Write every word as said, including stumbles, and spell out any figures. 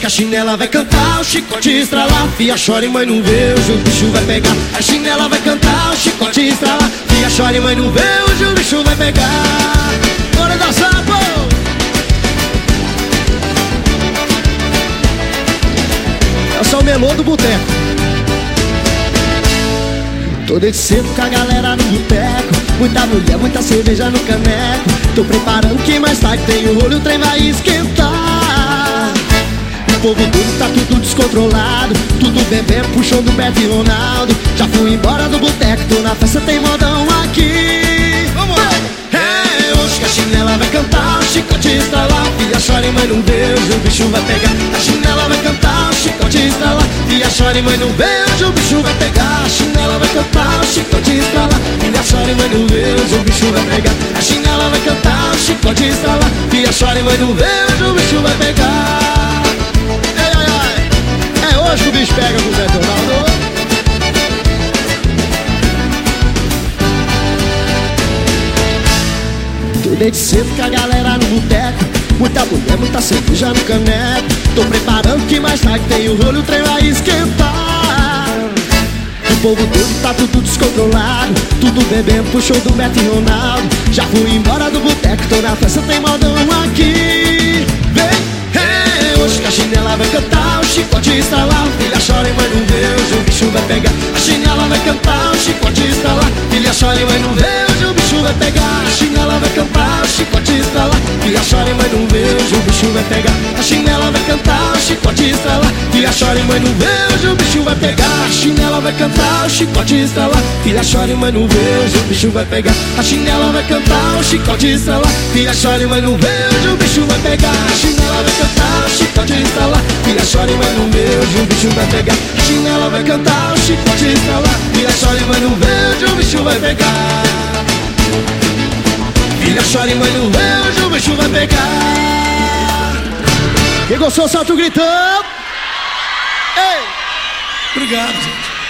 que a chinela vai cantar, o chicote estralar. Fia chora e mãe não vê, hoje o bicho vai pegar. A chinela vai cantar, o chicote estralar. Fia chora e mãe não vê, hoje o bicho vai pegar. Bora dançar, pô! É só o melô do boteco. Tô desde cedo com a galera no boteco. Muita mulher, muita cerveja no caneco. Tô preparando que mais tarde tem o rolho, o trem vai esquentar. O povo todo tá tudo descontrolado, tudo bebendo, puxando o Beto e Ronaldo. Já fui embora do boteco, tô na festa, tem modão aqui. Vamos lá! É, hoje que a chinela vai cantar, o chicote estralar. Filha chora e mãe não vê, hoje o bicho vai pegar. A chinela vai cantar, o chicote estralar. Filha chora e mãe não vê, hoje o bicho vai pegar. A chinela vai cantar, o chicote estralar. Filha chora e mãe não vê, hoje o bicho vai pegar. A chinela vai cantar, o chicote estralar. Filha chora e mãe não vê, hoje o bicho vai pegar. Ai, ai, ai. É hoje que o bicho pega com o Zé Ronaldo. Tô desde cedo com a galera no boteco. Muita mulher, muita cerveja no caneco. Tô preparando que mais tarde tem o rolho, o trem vai esquentar. O povo todo tá tudo descontrolado, tudo bebendo pro show do Beto e Ronaldo. Já fui embora do boteco, tô na festa, tem modão aqui. Vem, hey, hoje que a chinela vai cantar, o chicote estralar. Filha chora e mãe não vê, hoje o bicho vai pegar. A chinela vai cantar, o chicote estralar. Filha chora e mãe não vê, hoje o bicho vai pegar. A chinela vai cantar, o chicote estralar. Filha chora e mãe não vê, hoje o bicho vai pegar. A chinela vai cantar, o chicote estralar. Filha chora e mãe não vê, hoje o bicho vai pegar. A chinela vai cantar, o chicote estralar. Filha chora e mãe não vê, hoje o bicho vai pegar. A chinela vai cantar, o chicote estralar. Filha chora e mãe não vê, hoje o bicho vai pegar. A chinela vai cantar, o chicote estralar. Filha chora e mãe não vê, hoje o bicho vai pegar. A chinela vai cantar, o chicote estralar. Filha chora e mãe não vê, hoje o bicho vai pegar. Filha chora e mãe não vê, hoje o bicho vai pegar. Quem gostou, solta o gritão. Ei! Obrigado, gente.